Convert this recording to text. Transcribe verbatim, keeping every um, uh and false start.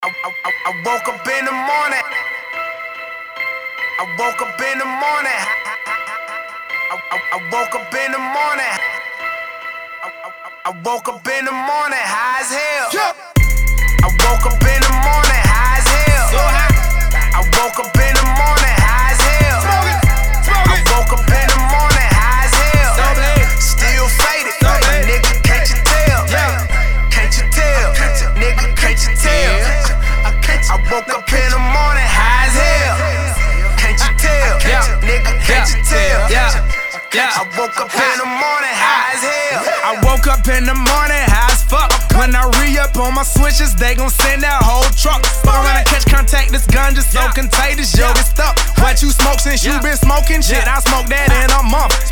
I, I, I, I woke up in the morning. I woke up in the morning. I, I, I woke up in the morning. I, I, I woke up in the morning high as hell. Yeah. I woke up in the morning high as hell. So high. I woke up in the morning high as hell. Smoke it. Smoke it. I woke up in the morning high as hell. So still faded. So nigga, can't you tell? Yeah. Can't you tell? Can't you, nigga, can't you tell? I woke up in the morning high as hell. Can't you tell? Yeah. Nigga, can't you tell? Yeah. Yeah. I woke up in the morning high as hell. I woke up in the morning high as fuck. When I re-up on my switches, they gon' send that whole truck. Fuck around and catch contact, this gun just so contagious, yo, it's stuck. What you smoke since you been smoking? Shit, I smoked that in a month.